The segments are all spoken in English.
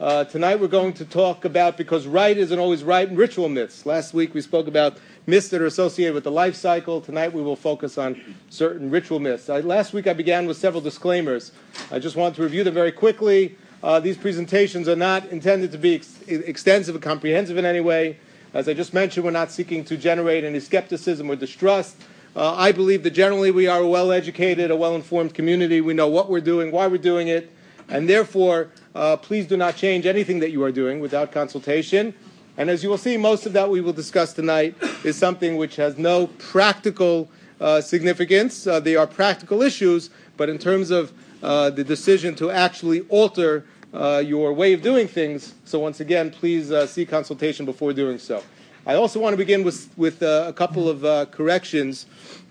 Tonight we're going to talk about, because right isn't always right, ritual myths. Last week we spoke about myths that are associated with the life cycle. Tonight we will focus on certain ritual myths. Last week I began with several disclaimers. I just want to review them very quickly. These presentations are not intended to be extensive and comprehensive in any way. As I just mentioned, we're not seeking to generate any skepticism or distrust. I believe that generally we are a well-educated, a well-informed community. We know what we're doing, why we're doing it, and therefore, please do not change anything that you are doing without consultation. And as you will see, most of that we will discuss tonight is something which has no practical significance. They are practical issues, but in terms of the decision to actually alter your way of doing things, so once again, please seek consultation before doing so. I also want to begin with a couple of corrections.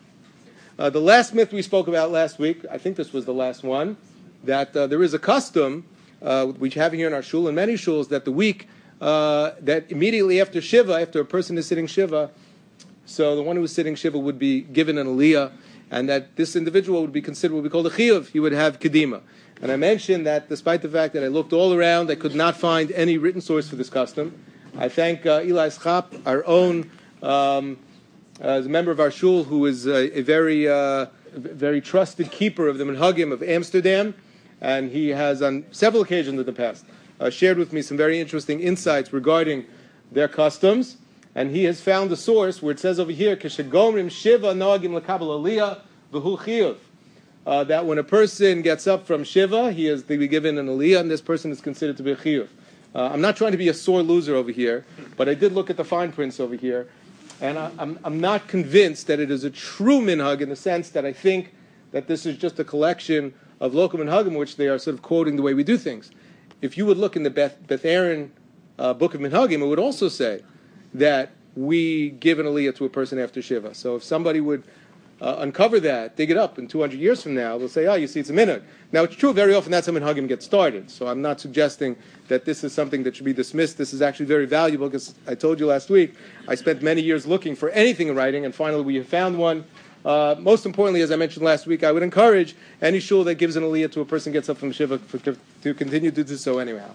The last myth we spoke about last week, I think this was the last one, that there is a custom we have here in our shul and many shuls that the week that immediately after Shiva, after a person is sitting Shiva, so the one who is sitting Shiva would be given an aliyah, and that this individual would be considered what we call the chiyuv. He would have kedima. And I mentioned that despite the fact that I looked all around, I could not find any written source for this custom. I thank Eli Schap, our own, as a member of our shul, who is a very trusted keeper of the Minhagim of Amsterdam, and he has on several occasions in the past shared with me some very interesting insights regarding their customs, and he has found a source where it says over here, Keshegomrim Shiva Noagim Lekabel Aliyah V'hu Chiyuv, that when a person gets up from Shiva, he is to be given an aliyah, and this person is considered to be a chiyuv. I'm not trying to be a sore loser over here, but I did look at the fine prints over here, and I'm not convinced that it is a true minhag in the sense that I think that this is just a collection of local minhagim which they are sort of quoting the way we do things. If you would look in the Beth Aaron book of minhagim, it would also say that we give an aliyah to a person after Shiva. So if somebody would uncover that, dig it up, and 200 years from now, they'll say, you see, it's a minhag. Now, it's true, very often that's how minhagim get started. So I'm not suggesting that this is something that should be dismissed. This is actually very valuable, because I told you last week, I spent many years looking for anything in writing, and finally we have found one. Most importantly, as I mentioned last week, I would encourage any shul that gives an aliyah to a person gets up from Shiva to continue to do so anyhow.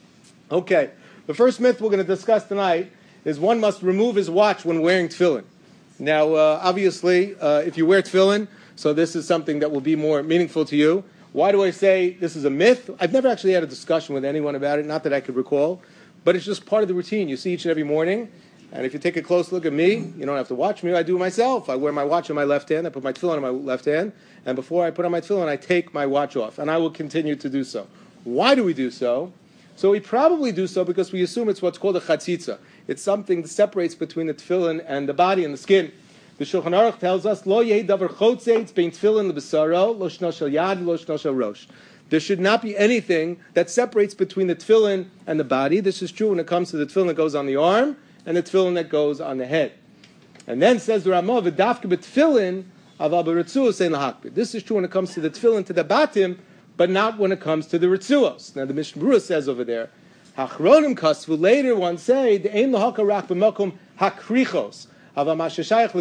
Okay, the first myth we're going to discuss tonight is one must remove his watch when wearing tefillin. Now, obviously, if you wear tefillin, so this is something that will be more meaningful to you. Why do I say this is a myth? I've never actually had a discussion with anyone about it, not that I could recall, but it's just part of the routine. You see each and every morning, and if you take a close look at me, you don't have to watch me, I do it myself. I wear my watch on my left hand, I put my tefillin on my left hand, and before I put on my tefillin, I take my watch off, and I will continue to do so. Why do we do so? So we probably do so because we assume it's what's called a chatzitza. It's something that separates between the tefillin and the body and the skin. The Shulchan Aruch tells us, Lo yehi davar chotzeitz bein tefillin lebesaro, lo shno shel yad, lo shno shel rosh. There should not be anything that separates between the tefillin and the body. This is true when it comes to the tefillin that goes on the arm and the tefillin that goes on the head. And then says the Ramah, v'dafke b'tefillin aval b'ritzuos ein lahakpid. This is true when it comes to the tefillin, to the batim, but not when it comes to the ritzuos. Now the Mishnah Berurah says over there, Hachronim kasvu, later one say, the ein lahaka rak b'makom hakrichos. In other words, says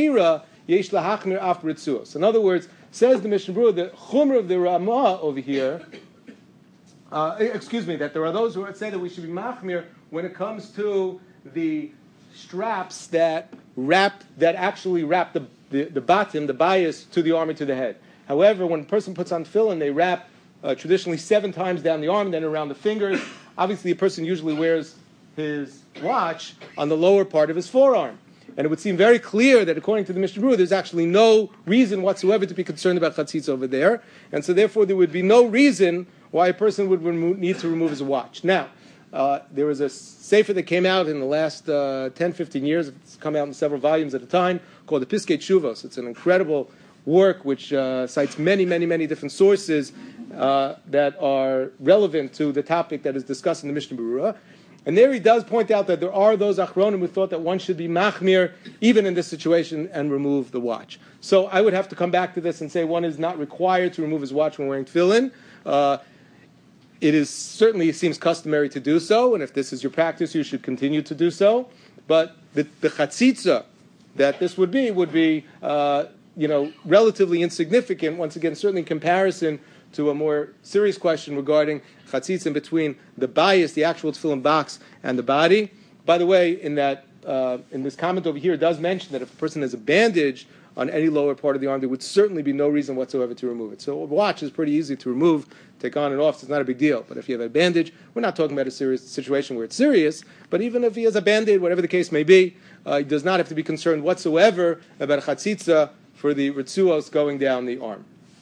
the Mishnah Berurah, the chumrah of the Ramah over here, that there are those who say that we should be machmir when it comes to the straps that actually wrap the batim, the bias, to the arm and to the head. However, when a person puts on tefillin, they wrap traditionally 7 times down the arm, then around the fingers. Obviously, a person usually wears his watch on the lower part of his forearm. And it would seem very clear that according to the Mishnah Berurah, there's actually no reason whatsoever to be concerned about chatzitza over there. And so therefore there would be no reason why a person would need to remove his watch. Now, there was a sefer that came out in the last 10, 15 years. It's come out in several volumes at a time, called the Piskei Teshuvos. It's an incredible work which cites many, many, many different sources that are relevant to the topic that is discussed in the Mishnah Berurah. And there he does point out that there are those achronim who thought that one should be machmir even in this situation and remove the watch. So I would have to come back to this and say one is not required to remove his watch when wearing tefillin. It is certainly seems customary to do so, and if this is your practice, you should continue to do so. But the chatzitza that this would be relatively insignificant. Once again, certainly in comparison to a more serious question regarding chatzitza between the bias, the actual tefillin box, and the body. By the way, in this comment over here, it does mention that if a person has a bandage on any lower part of the arm, there would certainly be no reason whatsoever to remove it. So a watch is pretty easy to remove, take on and off, so it's not a big deal. But if you have a bandage, we're not talking about a serious situation where it's serious, but even if he has a Band-Aid, whatever the case may be, he does not have to be concerned whatsoever about chatzitza for the ritzuos going down the arm.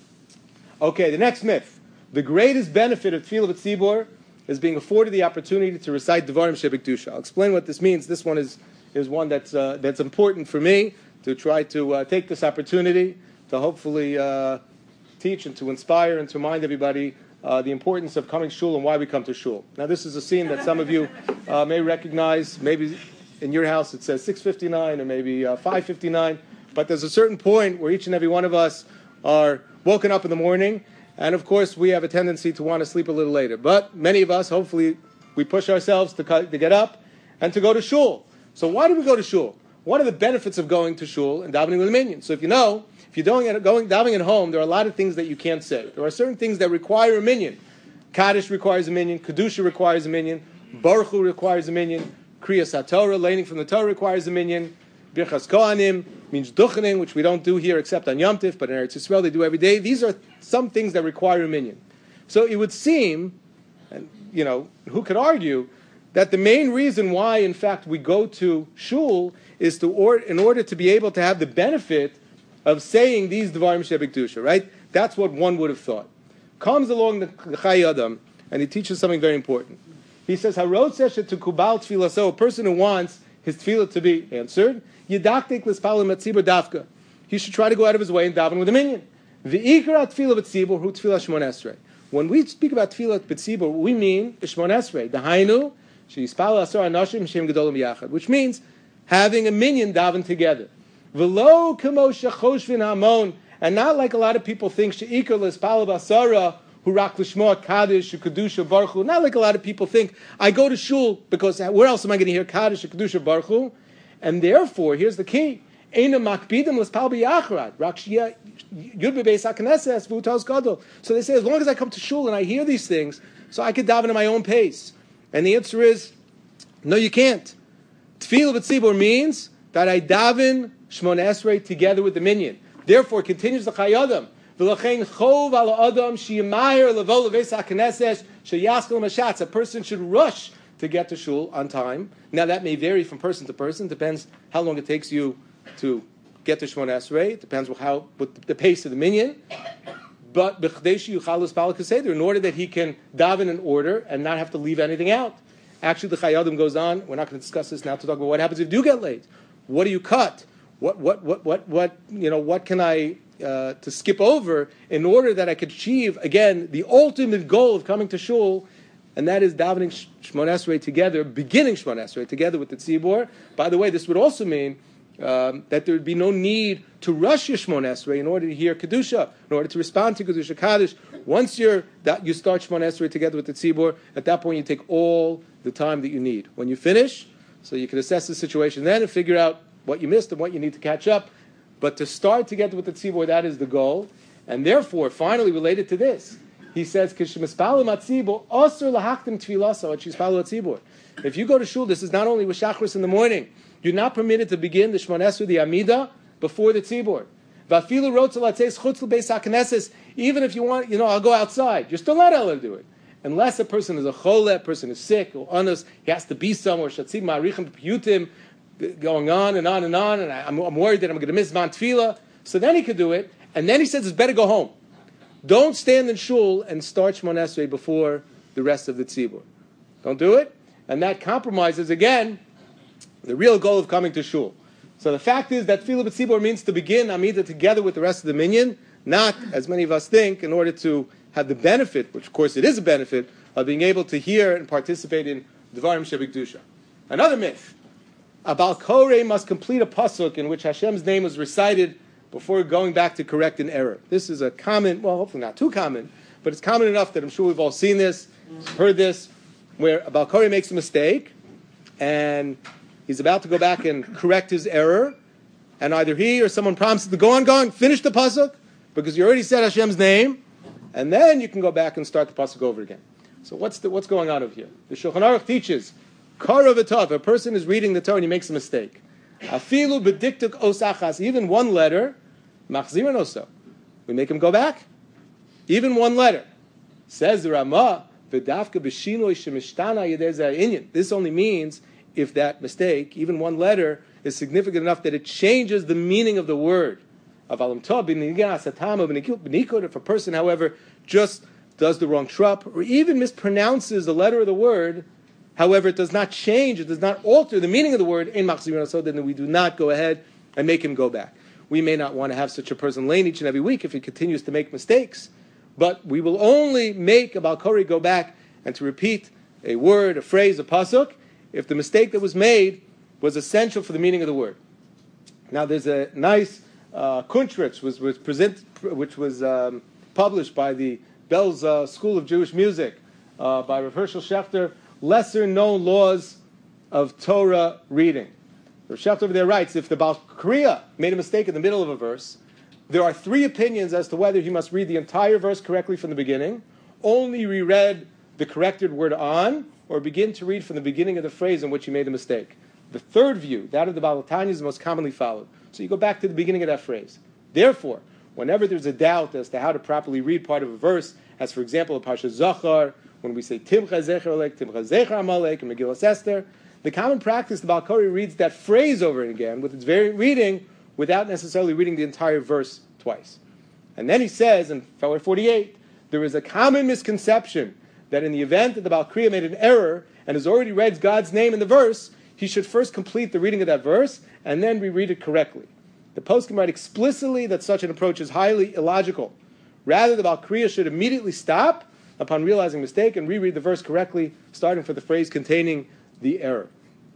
Okay, the next myth. The greatest benefit of tefillah b'tzibor is being afforded the opportunity to recite Devarim Shebekdusha. I'll explain what this means. This one is one that's important for me, to try to take this opportunity to hopefully teach and to inspire and to remind everybody the importance of coming to shul and why we come to shul. Now, this is a scene that some of you may recognize. Maybe in your house it says 6:59 or maybe 5:59, but there's a certain point where each and every one of us are woken up in the morning, and of course we have a tendency to want to sleep a little later. But many of us, hopefully, we push ourselves to get up and to go to shul. So why do we go to shul? What are the benefits of going to shul and davening with a minyan? So if you're davening at home, there are a lot of things that you can't say. There are certain things that require a minyan. Kaddish requires a minyan. Kedusha requires a minyan. Baruch Hu requires a minyan. Kriyas HaTorah, learning from the Torah, requires a minyan. Birchas Kohanim means duchening, which we don't do here except on Yom Tif, but in Eretz Yisrael they do every day. These are some things that require a minyan. So it would seem, and who could argue, that the main reason why, in fact, we go to shul is in order to be able to have the benefit of saying these Devarim Shebekdusha, right? That's what one would have thought. Comes along the Chai Adam, and he teaches something very important. He says, "Harotzeh to kubal tefillah." So a person who wants his tefillah to be answered, yedaktik l'spalim atzibur dafka. He should try to go out of his way and daven with a minyan. V'ikra tefillah b'tzibur hu tefillah shmon esrei. When we speak about tefillah b'tzibur, we mean shmon esrei. Dahainu sheyispal asar anashim shem gedolim yachad, which means having a minyan daven together. V'lo kamo shechoshvin hamon, and not like a lot of people think sheikar l'spal basara hu rak l'shmoa kaddish kedusha baruch hu. Not like a lot of people think I go to shul because where else am I going to hear kaddish kedusha baruch hu? And therefore, here's the key: Eina makbidim l'spal b'yachrad rak shia yud bebeis hakneses v'utos gadol. So they say, as long as I come to shul and I hear these things, so I could daven at my own pace. And the answer is, no, you can't. Tefillah b'tzibur means that I daven Shmon Esrei together with the minyan. Therefore, continues the Chai Adam. V'lachein chov al adam sheyimayir levo leveis hakneses sheyaschel mashatz. A person should rush to get to shul on time. Now, that may vary from person to person. Depends how long it takes you to get to Shmon Esrei. It depends what the pace of the minyan. But b'chdeshi yuchal l'spal kaseder, in order that he can daven in order and not have to leave anything out. Actually, the Chai Adam goes on. We're not going to discuss this now to talk about what happens if you do get late. What do you cut? What can I to skip over in order that I could achieve again the ultimate goal of coming to shul, and that is davening Shmon Esrei together, beginning Shmon Esrei together with the tzibor. By the way, this would also mean that there would be no need to rush your Shmon Esrei in order to hear Kedusha, in order to respond to Kedusha Kaddish. Once you start Shmon Esrei together with the tzibor, at that point you take all the time that you need. When you finish, so you can assess the situation then and figure out what you missed and what you need to catch up. But to start together with the tzibor, that is the goal. And therefore, finally related to this, he says, if you go to shul, this is not only with Shachris in the morning. You're not permitted to begin the Shmon Esrei, the Amida, before the tzibor. Even if you want, I'll go outside. You're still not allowed to do it. Unless a person is a chole, a person is sick, or honest, he has to be somewhere, going on and on and on, and I'm worried that I'm going to miss Zman Tefillah. So then he could do it, and then he says it's better go home. Don't stand in shul and start Shmon Esrei before the rest of the tzibur. Don't do it, and that compromises, again, the real goal of coming to shul. So the fact is that Tefillah b'tzibur means to begin Amida together with the rest of the minyan, not, as many of us think, in order to have the benefit, which of course it is a benefit, of being able to hear and participate in Devarim Shebekdusha. Another myth. A Bal Koreh must complete a pasuk in which Hashem's name was recited before going back to correct an error. This is a common, well, hopefully not too common, but it's common enough that I'm sure we've all seen this, heard this, where a Bal Koreh makes a mistake, and he's about to go back and correct his error, and either he or someone prompts him to go on, finish the pasuk, because you already said Hashem's name, and then you can go back and start the pasuk over again. So what's going on over here? The Shulchan Aruch teaches, Kara v'tav, a person is reading the Torah and he makes a mistake. Afilu b'diktuk osachas, even one letter, machzirin oso. We make him go back. Even one letter. Says the Ramah, v'dafka b'shinoi shemishtana yedei zeh. This only means if that mistake, even one letter, is significant enough that it changes the meaning of the word. If a person, however, just does the wrong shrub, or even mispronounces the letter of the word, however, it does not change, it does not alter the meaning of the word, in machzirin, so then we do not go ahead and make him go back. We may not want to have such a person lane each and every week if he continues to make mistakes, but we will only make a Balkori go back and to repeat a word, a phrase, a pasuk, if the mistake that was made was essential for the meaning of the word. Now, there's a nice Kuntrich, which was published by the Belz School of Jewish Music by Rav Hershel Schachter, lesser known laws of Torah reading. Rav Schachter over there writes, if the Baal Kriya made a mistake in the middle of a verse, there are three opinions as to whether he must read the entire verse correctly from the beginning, only reread the corrected word on, or begin to read from the beginning of the phrase in which he made the mistake. The third view, that of the Baal Tanya, is the most commonly followed. So you go back to the beginning of that phrase. Therefore, whenever there's a doubt as to how to properly read part of a verse, as for example, a Parsha Zachar, when we say Timcha Zecher Olek, Timcha Zecher Amalek, and Megillas Esther, the common practice, the Baal Kori reads that phrase over and again with its variant reading without necessarily reading the entire verse twice. And then he says in 48, there is a common misconception that in the event that the Baal Kriya made an error and has already read God's name in the verse, he should first complete the reading of that verse and then reread it correctly. The poskim write explicitly that such an approach is highly illogical. Rather, the Baal Kriya should immediately stop upon realizing mistake and reread the verse correctly, starting for the phrase containing the error.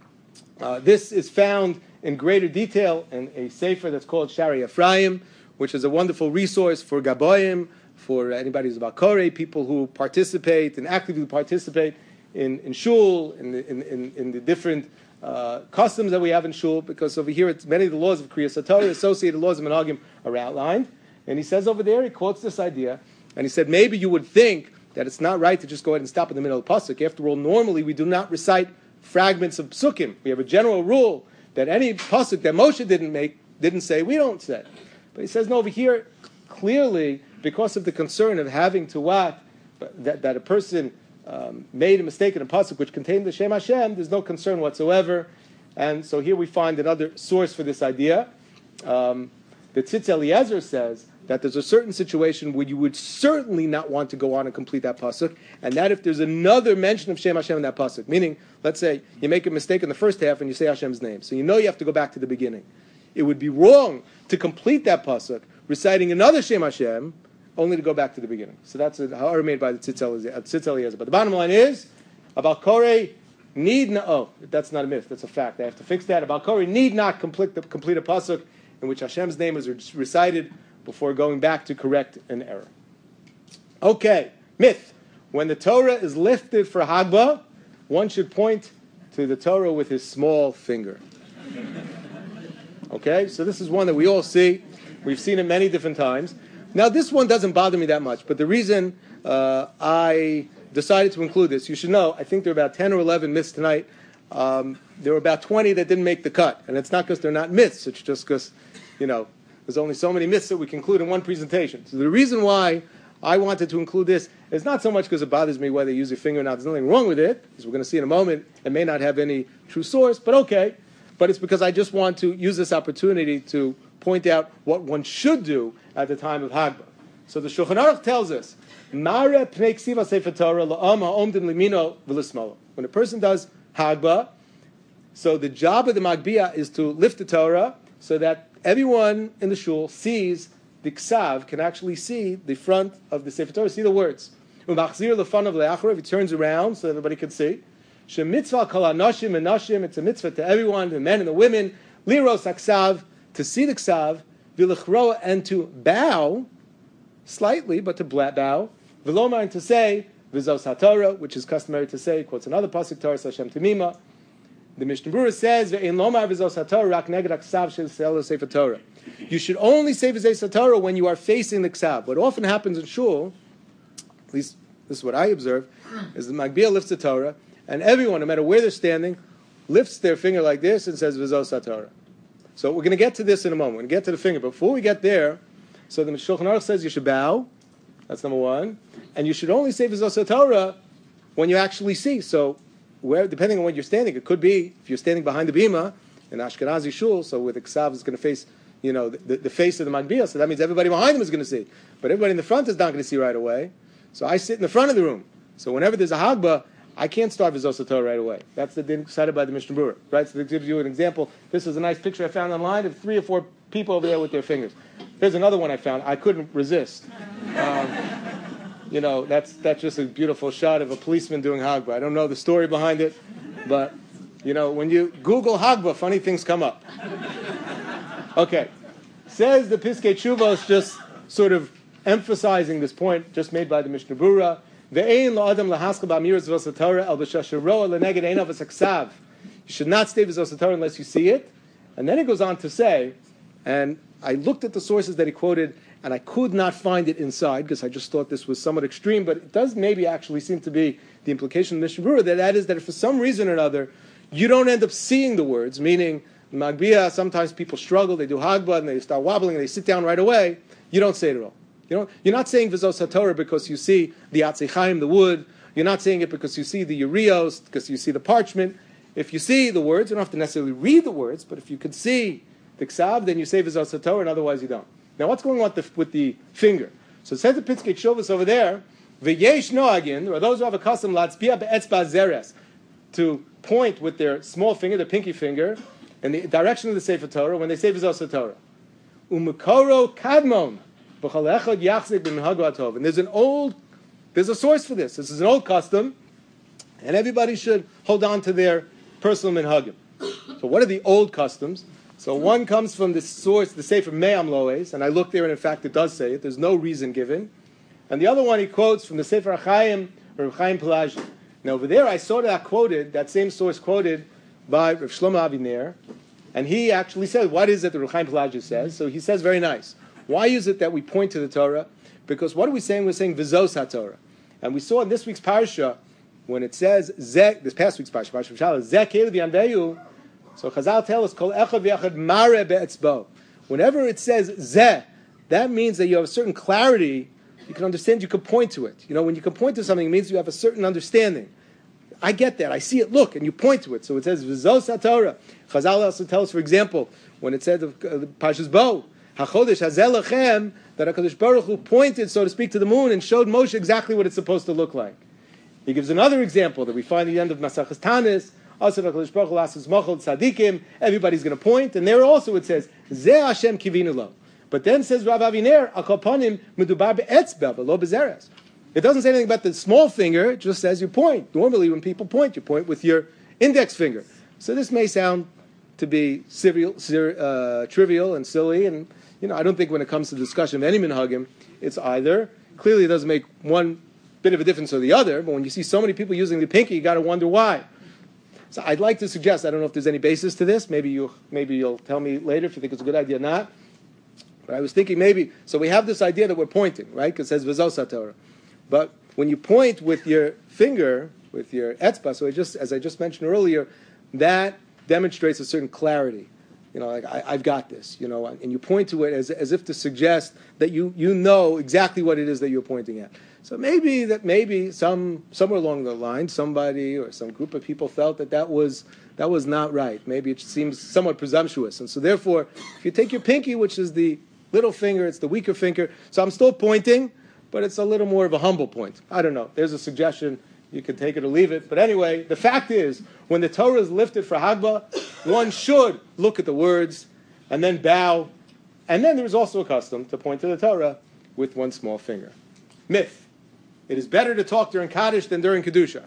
This is found in greater detail in a sefer that's called Shari Ephraim, which is a wonderful resource for Gaboyim, for anybody who's Baal Korei, people who participate and actively participate in shul, in the different customs that we have in shul, because over here many of the laws of Kriyas HaTorah, associated laws of Menagim, are outlined. And he says over there, he quotes this idea, and he said, maybe you would think that it's not right to just go ahead and stop in the middle of the pasuk. After all, normally we do not recite fragments of psukim. We have a general rule that any pasuk that Moshe didn't say, we don't say. But he says, no, over here, clearly, because of the concern of having to what, that a person made a mistake in a pasuk which contained the Shem Hashem, there's no concern whatsoever. And so here we find another source for this idea. The Tzitz Eliezer says that there's a certain situation where you would certainly not want to go on and complete that pasuk, and that if there's another mention of Shem Hashem in that pasuk, meaning, let's say, you make a mistake in the first half and you say Hashem's name, so you know you have to go back to the beginning. It would be wrong to complete that pasuk reciting another Shem Hashem, only to go back to the beginning. So that's a ha'ara made by the Tzitz Eliezer. But the bottom line is, a Baal Korei that's not a myth, that's a fact. I have to fix that. A Baal Korei need not complete a pasuk in which Hashem's name is recited before going back to correct an error. Okay, myth. When the Torah is lifted for Hagbah, one should point to the Torah with his small finger. Okay, so this is one that we all see. We've seen it many different times. Now, this one doesn't bother me that much, but the reason I decided to include this, you should know, I think there are about 10 or 11 myths tonight. There were about 20 that didn't make the cut. And it's not because they're not myths, it's just because, there's only so many myths that we can include in one presentation. So the reason why I wanted to include this is not so much because it bothers me whether you use your finger or not. There's nothing wrong with it, as we're going to see in a moment. It may not have any true source, but okay. But it's because I just want to use this opportunity to point out what one should do at the time of Hagbah. So the Shulchan Aruch tells us, Mare pnei ksiva sefer Torah la'am ha'omdim limino v'lismalo. When a person does Hagbah, so the job of the Magbia is to lift the Torah so that everyone in the shul sees the ksav, can actually see the front of the Sefer Torah, see the words. Umachzir lefanav le'acharav, he turns around so everybody can see. Shemitzvah kol hanoshim and nashim, it's a mitzvah to everyone, the men and the women, liros haksav, to see the ksav, v'lechroa, and to bow, slightly, but to bow, v'lomar, and to say, v'zos haTorah, which is customary to say, quotes another pasuk, Torah Hashem Temima. The Mishnah Berurah says, "Ve'in lomar v'zos haTorah rak neged haksav shel sefer Torah." You should only say v'zos haTorah when you are facing the ksav. What often happens in shul at least this is what I observe, is the Magbiya lifts the Torah, and everyone, no matter where they're standing, lifts their finger like this and says, V'zos HaTorah. So we're going to get to this in a moment. We're going to get to the finger. But before we get there, so the Shulchan Aruch says you should bow. That's number one. And you should only say V'zos HaTorah when you actually see. So depending on where you're standing, it could be, if you're standing behind the bima, in Ashkenazi shul, so where the Ksav is going to face, the face of the Magbiya, so that means everybody behind him is going to see. But everybody in the front is not going to see right away. So I sit in the front of the room. So whenever there's a Hagbah, I can't start V'zos HaTorah right away. That's the din cited by the Mishnah Berurah, right? So it gives you an example. This is a nice picture I found online of 3 or 4 people over there with their fingers. There's another one I found. I couldn't resist. That's just a beautiful shot of a policeman doing Hagbah. I don't know the story behind it, but, when you Google Hagbah, funny things come up. Okay. Says the Piskei Teshuvos, just sort of emphasizing this point just made by the Mishnah Berurah. You should not stay V'zos HaTorah unless you see it. And then it goes on to say, and I looked at the sources that he quoted, and I could not find it inside, because I just thought this was somewhat extreme, but it does maybe actually seem to be the implication of Mishnah Berurah, that is that if for some reason or another, you don't end up seeing the words, meaning, Magbiya, sometimes people struggle, they do Hagbah, and they start wobbling, and they sit down right away, you don't say it at all. You're not saying V'zos HaTorah because you see the Atzei Chaim, the wood. You're not saying it because you see the Urios, because you see the parchment. If you see the words, you don't have to necessarily read the words, but if you could see the Ksav, then you say V'zos HaTorah, and otherwise you don't. Now, what's going on with the finger? So it says the Piskei Teshuvos over there, V'yesh noagin, there are those who have a custom, Latzbiya be'etzba zeres, to point with their small finger, their pinky finger, in the direction of the Sefer Torah when they say V'zos HaTorah. Umekoro kadmon. And there's a source for this. This is an old custom, and everybody should hold on to their personal minhagim. So what are the old customs? So one comes from this source, the Sefer Me'am Loes, and I looked there, and in fact it does say it. There's no reason given. And the other one he quotes from the Sefer HaChaim, or Chaim Pelagi. Now over there I saw that same source quoted by Rav Shlomo Aviner, and he actually said, what is it that Rav Chaim Pelagi says? So he says very nice. Why is it that we point to the Torah? Because what are we saying? We're saying V'zos HaTorah. And we saw in this week's parsha, when it says, this past week's parsha, Zeh Kelev Yanveyu, so Chazal tell us, Kol Echad V'Echad Mare Be'etzbo. Whenever it says Zeh, that means that you have a certain clarity, you can understand, you can point to it. When you can point to something, it means you have a certain understanding. I get that, I see it, look, and you point to it. So it says V'zos HaTorah. Chazal also tells us, for example, when it said Parshas Bo, HaChodesh Hazeh Lachem, that HaKadosh Baruch Hu pointed, so to speak, to the moon and showed Moshe exactly what it's supposed to look like. He gives another example that we find at the end of Maseches Tanis. Also, HaKadosh Baruch Hu asks Mochel Tzadikim, everybody's going to point, and there also it says, Zeh Hashem Kivinu Lo. But then says Rav Aviner, Akoponim Medubar Be'etzbel, V'lo Bezeres. It doesn't say anything about the small finger, it just says you point. Normally when people point, you point with your index finger. So this may sound to be trivial and silly, and I don't think when it comes to the discussion of any minhagim, it's either. Clearly it doesn't make one bit of a difference or the other, but when you see so many people using the pinky, you got to wonder why. So I'd like to suggest, I don't know if there's any basis to this, maybe you'll tell me later if you think it's a good idea or not, but I was thinking maybe, so we have this idea that we're pointing, right, because it says V'zos HaTorah. But when you point with your finger, with your etzba, so as I just mentioned earlier, that demonstrates a certain clarity. Like I've got this, and you point to it as if to suggest that you know exactly what it is that you're pointing at. So maybe somewhere along the line, somebody or some group of people felt that was not right. Maybe it seems somewhat presumptuous, and so therefore, if you take your pinky, which is the little finger, it's the weaker finger, so I'm still pointing, but it's a little more of a humble point. I don't know. There's a suggestion. You can take it or leave it. But anyway, the fact is, when the Torah is lifted for Hagbah, one should look at the words and then bow. And then there is also a custom to point to the Torah with one small finger. Myth. It is better to talk during Kaddish than during Kedusha.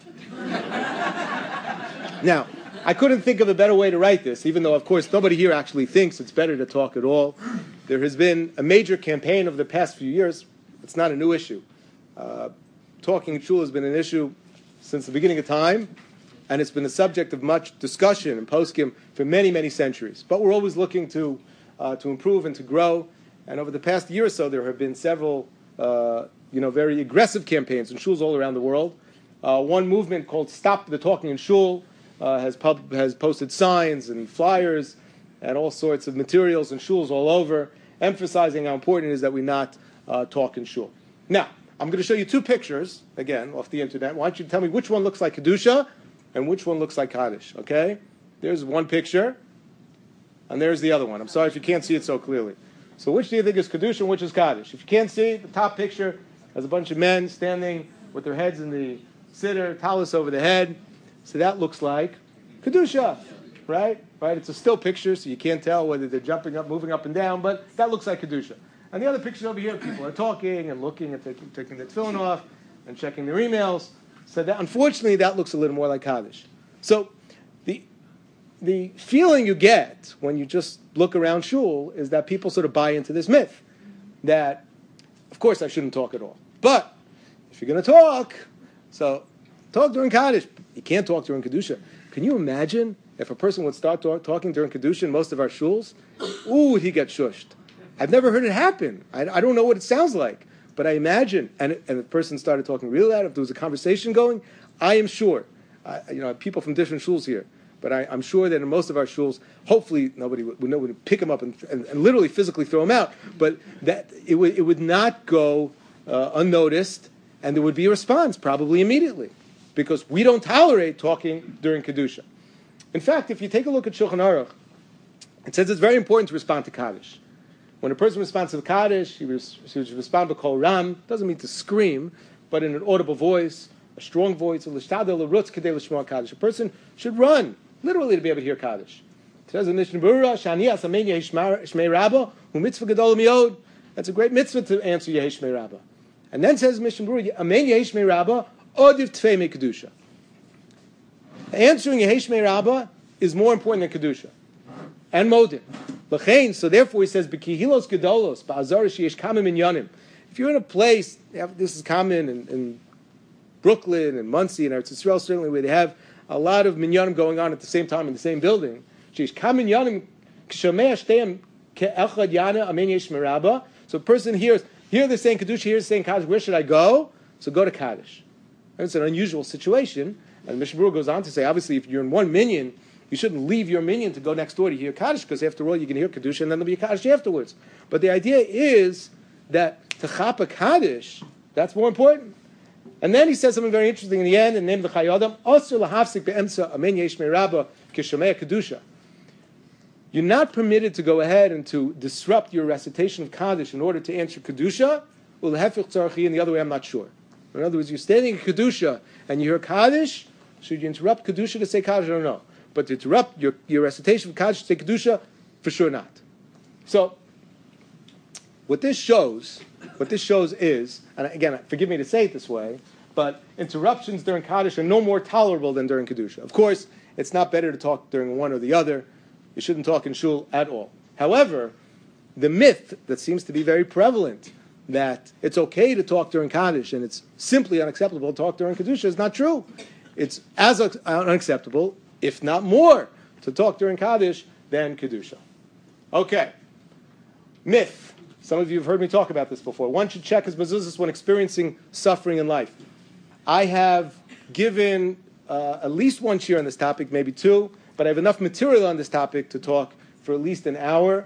Now, I couldn't think of a better way to write this, even though, of course, nobody here actually thinks it's better to talk at all. There has been a major campaign over the past few years. It's not a new issue. Talking shul has been an issue since the beginning of time, and it's been the subject of much discussion in poskim for many, many centuries. But we're always looking to improve and to grow. And over the past year or so, there have been several very aggressive campaigns in shuls all around the world. One movement called Stop the Talking in Shul has posted signs and flyers and all sorts of materials in shuls all over, emphasizing how important it is that we not talk in shul. Now, I'm going to show you two pictures, again, off the internet. I want you to tell me which one looks like Kedusha and which one looks like Kaddish, okay? There's one picture, and there's the other one. I'm sorry if you can't see it so clearly. So which do you think is Kedusha and which is Kaddish? If you can't see, the top picture has a bunch of men standing with their heads in the siddur, talus over the head. So that looks like Kedusha, right? It's a still picture, so you can't tell whether they're jumping up, moving up and down, but that looks like Kedusha. And the other picture over here, people are talking and looking and taking their tefillin off and checking their emails. So that, unfortunately, that looks a little more like Kaddish. So the feeling you get when you just look around shul is that people sort of buy into this myth that, of course, I shouldn't talk at all. But if you're going to talk, so talk during Kaddish. You can't talk during Kedusha. Can you imagine if a person would start talking during Kedusha in most of our shuls? Ooh, he gets shushed. I've never heard it happen. I don't know what it sounds like, but I imagine, and the person started talking real loud, if there was a conversation going, I am sure, people from different shuls here, but I'm sure that in most of our shuls, hopefully nobody would pick them up and literally physically throw them out, but that it would not go unnoticed, and there would be a response probably immediately, because we don't tolerate talking during Kedusha. In fact, if you take a look at Shulchan Aruch, it says it's very important to respond to Kaddish. When a person responds to the Kaddish, he should respond to Kol Ram. Doesn't mean to scream, but in an audible voice, a strong voice. A person should run, literally, to be able to hear Kaddish. It says in Mishnah Berurah, Shmei Rabba, Hu Mitzvah Gedol Miod. That's a great mitzvah to answer Yehi Shmei Rabba. And then says Mishnah Berurah, Amen Yehi Shmei Rabba, Odiv Tfei Me Kedusha. Answering Yehi Shmei Rabba is more important than Kedusha. And Modim. So therefore he says, B'kihilos gedolos, ba'azar sheyesh kamen minyanim. If you're in a place, this is common in Brooklyn and Monsey and Eretz Yisrael, certainly where they have a lot of minyanim going on at the same time in the same building. Sheyesh kamen minyanim, k'shomei ashteim ke'echad yana amen yesh merabah. So a person hears, here they're saying Kedusha, here they're saying Kaddish, where should I go? So go to Kaddish. And it's an unusual situation. And Mishnah Berurah goes on to say, obviously, if you're in one minyan, you shouldn't leave your minyan to go next door to hear Kaddish, because after all, you can hear Kedusha and then there'll be a Kaddish afterwards. But the idea is that to chapa Kaddish, that's more important. And then he says something very interesting in the end, in the name of the Chayei Adam, Osur lahafsik be'emtza amen yesh me'rabba k'shomei Kedusha. You're not permitted to go ahead and to disrupt your recitation of Kaddish in order to answer Kedusha, or lehefich tzarchi, and the other way, I'm not sure. In other words, you're standing in Kedusha and you hear Kaddish, should you interrupt Kedusha to say Kaddish? I don't know. But to interrupt your recitation of Kaddish to say Kedusha, for sure not. So, what this shows is, and again, forgive me to say it this way, but interruptions during Kaddish are no more tolerable than during Kedusha. Of course, it's not better to talk during one or the other. You shouldn't talk in shul at all. However, the myth that seems to be very prevalent, that it's okay to talk during Kaddish and it's simply unacceptable to talk during Kedusha, is not true. It's as unacceptable, if not more, to talk during Kaddish than Kedusha. Okay. Myth. Some of you have heard me talk about this before. One should check his mezuzahs when experiencing suffering in life. I have given at least one shir on this topic, maybe two, but I have enough material on this topic to talk for at least an hour.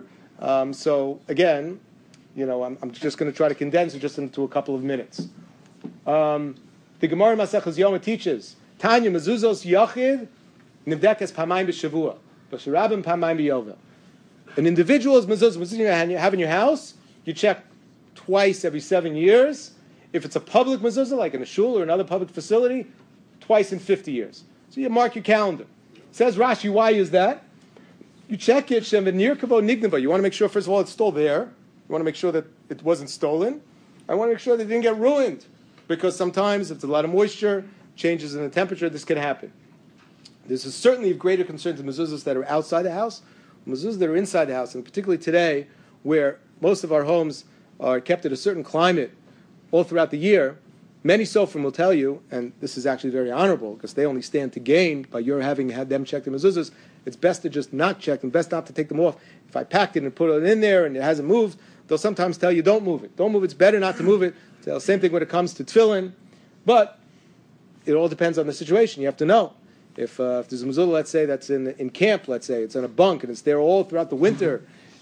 So again, I'm just going to try to condense it just into a couple of minutes. The Gemara Maseches Yoma teaches, Tanya mezuzos yachid nivdekes pamayim b'shavua, b'sharabim pamayim b'yovel. An individual's mezuzah you have in your house, you check twice every 7 years. If it's a public mezuzah, like in a shul or another public facility, twice in 50 years. So you mark your calendar. Says Rashi, why is that? You check it, Shem v'nir kavo nignava. You want to make sure, first of all, it's still there. You want to make sure that it wasn't stolen. I want to make sure that it didn't get ruined. Because sometimes, if there's a lot of moisture, changes in the temperature, this can happen. This is certainly of greater concern to mezuzahs that are outside the house. Mezuzahs that are inside the house, and particularly today, where most of our homes are kept at a certain climate all throughout the year, many sofrim will tell you, and this is actually very honorable, because they only stand to gain by your having had them check the mezuzahs, it's best to just not check them, best not to take them off. If I packed it and put it in there and it hasn't moved, They'll sometimes tell you, don't move it. Don't move it. It's better not to move it. So same thing when it comes to tefillin. But it all depends on the situation. You have to know. If there's a mezuzah, let's say, that's in camp, let's say, it's in a bunk, and it's there all throughout the winter,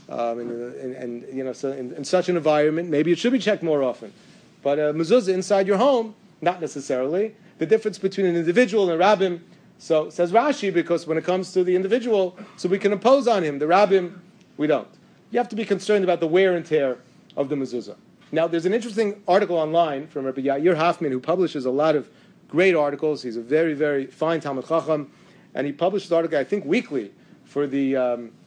and you know, so in such an environment, maybe it should be checked more often. But a mezuzah inside your home, not necessarily. The difference between an individual and a rabbim, so says Rashi, because when it comes to the individual, so we can impose on him. The rabbim, we don't. You have to be concerned about the wear and tear of the mezuzah. Now, there's an interesting article online from Rabbi Yair Hoffman, who publishes a lot of great articles. He's a very, very fine Talmud Chacham, and he publishes an article, I think, weekly for the,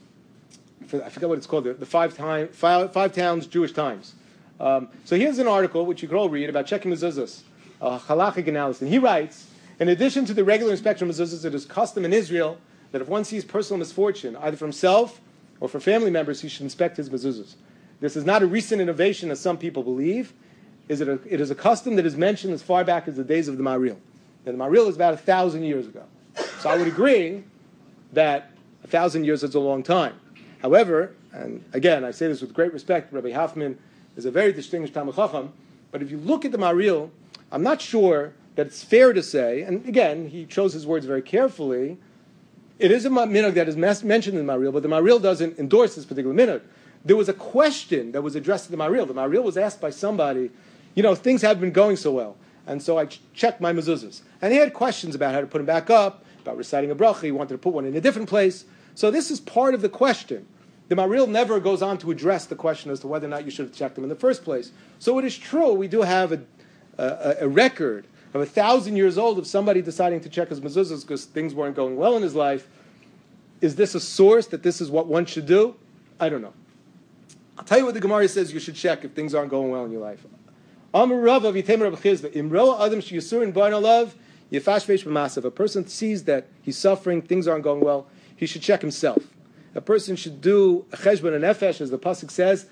I forget what it's called, the Five Towns Jewish Times. So here's an article, which you can all read, about checking mezuzahs, halachic analysis. And he writes, in addition to the regular inspection of mezuzahs, it is custom in Israel that if one sees personal misfortune, either for himself or for family members, he should inspect his mezuzahs. This is not a recent innovation, as some people believe. It is a custom that is mentioned as far back as the days of the Maharil. And the Maharil is about 1,000 years ago. So I would agree that 1,000 years is a long time. However, and again, I say this with great respect, Rabbi Hoffman is a very distinguished Talmud Chacham, but if you look at the Maharil, I'm not sure that it's fair to say, and again, he chose his words very carefully, it is a minhag that is mentioned in the Maharil, but the Maharil doesn't endorse this particular minhag. There was a question that was addressed to the Maharil. The Maharil was asked by somebody, you know, things have been going so well, and so I checked my mezuzahs. And he had questions about how to put them back up, about reciting a bracha. He wanted to put one in a different place. So this is part of the question. The Maharil never goes on to address the question as to whether or not you should have checked them in the first place. So it is true, we do have a record of 1,000 years old of somebody deciding to check his mezuzahs because things weren't going well in his life. Is this a source that this is what one should do? I don't know. I'll tell you what the Gemara says you should check if things aren't going well in your life. If a person sees that he's suffering, things aren't going well, he should check himself. A person should do a cheshbon and nefesh, as the pasuk says,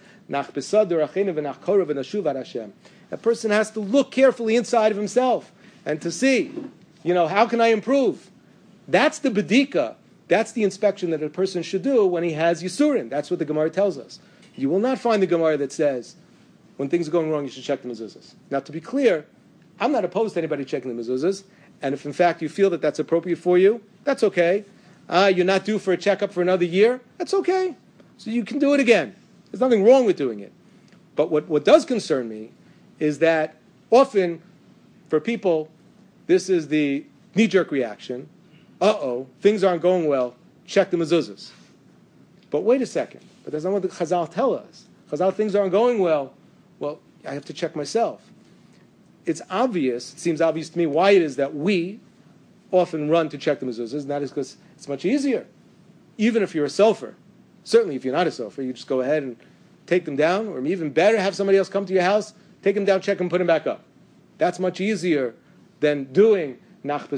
a person has to look carefully inside of himself and to see, you know, how can I improve? That's the bedika. That's the inspection that a person should do when he has yisurin. That's what the Gemara tells us. You will not find the Gemara that says, when things are going wrong, you should check the mezuzahs. Now, to be clear, I'm not opposed to anybody checking the mezuzahs, and if in fact you feel that that's appropriate for you, that's okay. You're not due for a checkup for another year, that's okay. So you can do it again. There's nothing wrong with doing it. But what does concern me is that often, for people, this is the knee-jerk reaction. Things aren't going well, check the mezuzahs. But wait a second. But that's not what the Chazal tell us. Chazal, things aren't going well. Well, I have to check myself. It's obvious, it seems obvious to me, why it is that we often run to check the mezuzahs, and that is because it's much easier. Even if you're a sofer. Certainly if you're not a sofer, you just go ahead and take them down, or even better, have somebody else come to your house, take them down, check them, put them back up. That's much easier than doing I don't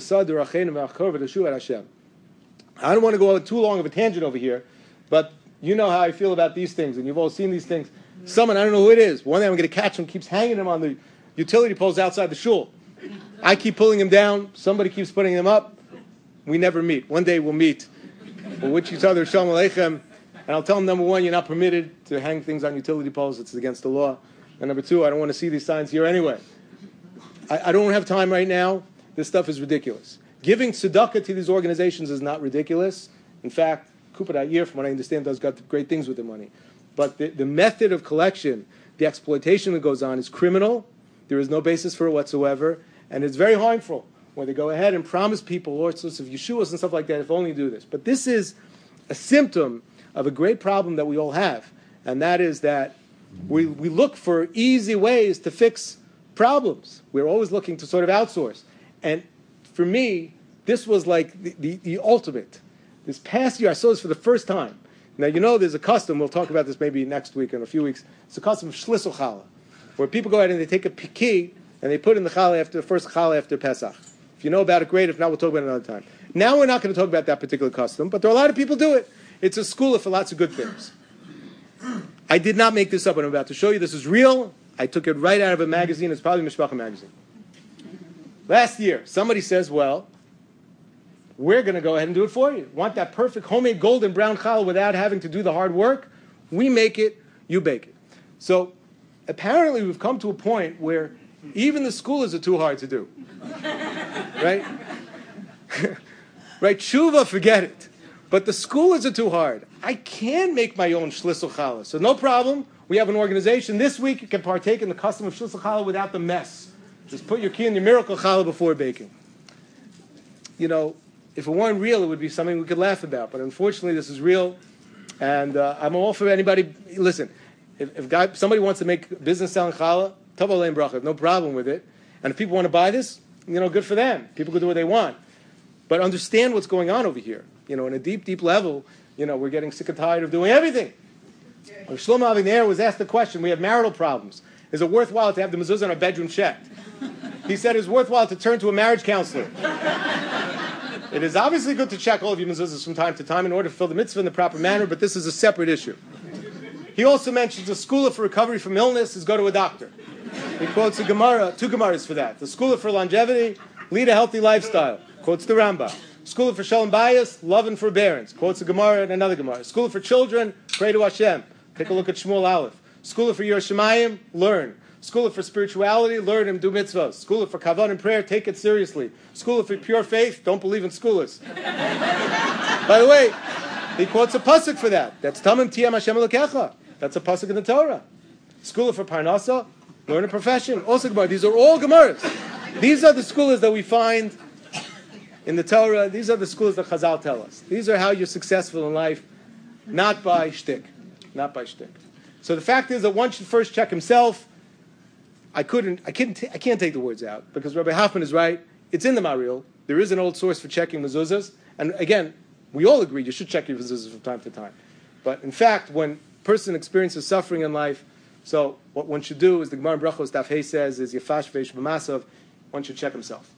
want to go on too long of a tangent over here, but you know how I feel about these things, and you've all seen these things. Someone, I don't know who it is, one day I'm going to catch him, keeps hanging him on the utility poles outside the shul. I keep pulling him down, somebody keeps putting him up. We never meet. One day we'll meet. We'll wish each other Shalom Aleichem, and I'll tell them, number one, you're not permitted to hang things on utility poles, it's against the law. And number two, I don't want to see these signs here anyway. I don't have time right now. This stuff is ridiculous. Giving tzedakah to these organizations is not ridiculous. In fact, Kupat Ayir, from what I understand, does got great things with the money. But the method of collection, the exploitation that goes on is criminal. There is no basis for it whatsoever. And it's very harmful when they go ahead and promise people all sorts of Yeshuas and stuff like that, if only do this. But this is a symptom of a great problem that we all have. And that is that we look for easy ways to fix problems. We're always looking to sort of outsource. And for me, this was like the ultimate. This past year, I saw this for the first time. Now, you know, there's a custom, we'll talk about this maybe next week or in a few weeks, it's a custom of Shlisel Challah, where people go ahead and they take a key and they put in the Challah after the first Challah after Pesach. If you know about it, great. If not, we'll talk about it another time. Now we're not going to talk about that particular custom, but there are a lot of people do it. It's a school for lots of good things. I did not make this up, what I'm about to show you. This is real. I took it right out of a magazine. It's probably Mishpacha magazine. Last year, somebody says, well, we're going to go ahead and do it for you. Want that perfect homemade golden brown challah without having to do the hard work? We make it, you bake it. So apparently we've come to a point where even the schoolers are too hard to do. Right? Right? Tshuva, forget it. But the schoolers are too hard. I can make my own shlisel challah. So no problem. We have an organization. This week you can partake in the custom of shlisel challah without the mess. Just put your key in your miracle challah before baking. You know, if it weren't real, it would be something we could laugh about. But unfortunately, this is real. And I'm all for anybody. Listen, if somebody wants to make business selling challah, tov aleim bracha, no problem with it. And if people want to buy this, good for them. People can do what they want. But understand what's going on over here. In a deep, deep level, we're getting sick and tired of doing everything. Shlomo Aviner was asked the question, we have marital problems. Is it worthwhile to have the mezuzah in our bedroom checked? He said it's worthwhile to turn to a marriage counselor. It is obviously good to check all of your mezuzahs from time to time in order to fulfill the mitzvah in the proper manner, but this is a separate issue. He also mentions the school for recovery from illness is go to a doctor. He quotes a Gemara, 2 Gemaras for that. The school for longevity, lead a healthy lifestyle. Quotes the Rambam. School for shalom bayis, love and forbearance. Quotes a Gemara and another Gemara. School for children, pray to Hashem. Take a look at Shmuel Aleph. School for Yiras Shamayim, learn. School for spirituality, learn and do mitzvahs. School for kavan and prayer, take it seriously. School for pure faith, don't believe in schoolers. By the way, he quotes a pasuk for that. That's Tamim Tiyam Hashem Elokecha. That's a pasuk in the Torah. School for parnasa, learn a profession. Also Gemara. These are all Gemaras. These are the scholars that we find in the Torah. These are the schools that Chazal tell us. These are how you're successful in life, not by shtick. Not by shtick. So the fact is that one should first check himself. I can't take the words out, because Rabbi Hoffman is right. It's in the Maril. There is an old source for checking mezuzahs. And again, we all agree you should check your mezuzahs from time to time. But in fact, when a person experiences suffering in life, so what one should do is, the Gemara in Brachos Daf Hey says, is Yefash Veish B'masav, one should check himself.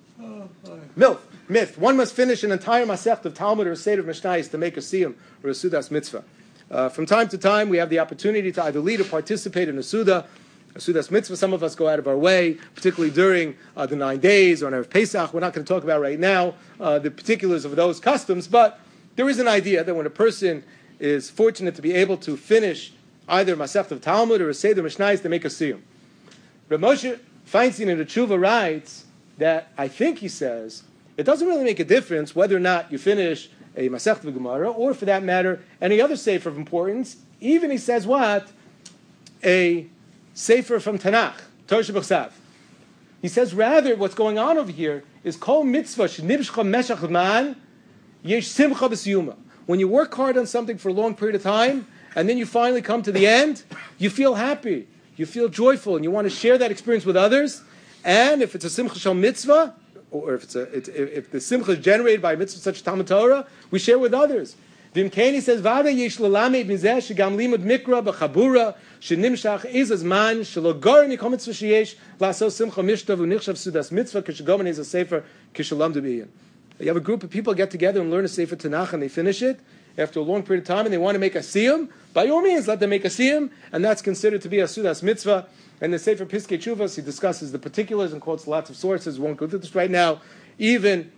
Myth. One must finish an entire Masech of Talmud or a Seder of Mishnayos to make a Siyum or a Sudas Mitzvah. From time to time, we have the opportunity to either lead or participate in a Sudas Mitzvah. Some of us go out of our way, particularly during the 9 days or on Erev Pesach. We're not going to talk about right now the particulars of those customs, but there is an idea that when a person is fortunate to be able to finish either Masech of Talmud or a Seder Mishnayos to make a Siyum. Rav Moshe Feinstein in the Tshuva writes that, I think he says, it doesn't really make a difference whether or not you finish a Masech Gemara, or for that matter, any other sefer of importance. Even he says what? A sefer from Tanakh, Torah Shebechsav. He says rather what's going on over here is kol mitzvah shenibshcha meshach man yesh simcha b'siyuma. When you work hard on something for a long period of time, and then you finally come to the end, you feel happy, you feel joyful, and you want to share that experience with others. And if it's a simcha shel mitzvah, or if the simcha is generated by a mitzvah such as Talmud Torah, we share with others. Vimkeni says, "Vada yesh lelamed mizeh shegam limud mikra b'chabura shenimshach izaz man shelo gar mikol mitzvah sheyesh lasos simcha mishtav unichshav sudas mitzvah kishagomen is a sefer kishalam debiyin." You have a group of people get together and learn a sefer Tanakh, and they finish it after a long period of time, and they want to make a siyum. By all means, let them make a siyum, and that's considered to be a sudas mitzvah. And the Sefer Piskei Teshuvos, he discusses the particulars and quotes lots of sources. We won't go through this right now. Even